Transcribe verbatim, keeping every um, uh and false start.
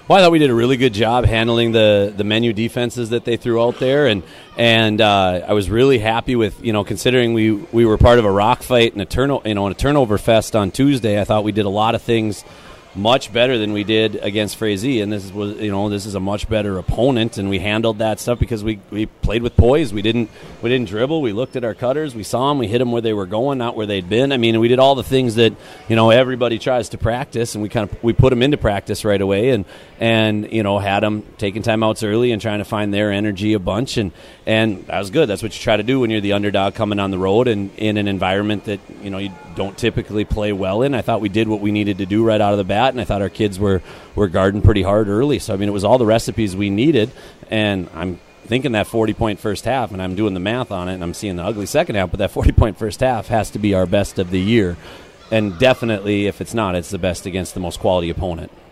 Well, I thought we did a really good job handling the, the menu defenses that they threw out there, and and uh, I was really happy with, you know, considering we, we were part of a rock fight and a turno, you know, and a turnover fest on Tuesday. I thought we did a lot of things much better than we did against Frazee, and this was, you know, this is a much better opponent, and we handled that stuff because we, we played with poise. We didn't we didn't dribble. We looked at our cutters. We saw them. We hit them where they were going, not where they'd been. I mean, we did all the things that, you know, everybody tries to practice, and we kind of we put them into practice right away, and and you know, had them taking timeouts early and trying to find their energy a bunch, and and that was good. That's what you try to do when you're the underdog coming on the road and in an environment that, you know, you don't typically play well in. I thought we did what we needed to do right out of the bat, and I thought our kids were, were guarding pretty hard early. So, I mean, it was all the recipes we needed, and I'm thinking that forty-point first half, and I'm doing the math on it, and I'm seeing the ugly second half, but that forty-point first half has to be our best of the year. And definitely, if it's not, it's the best against the most quality opponent.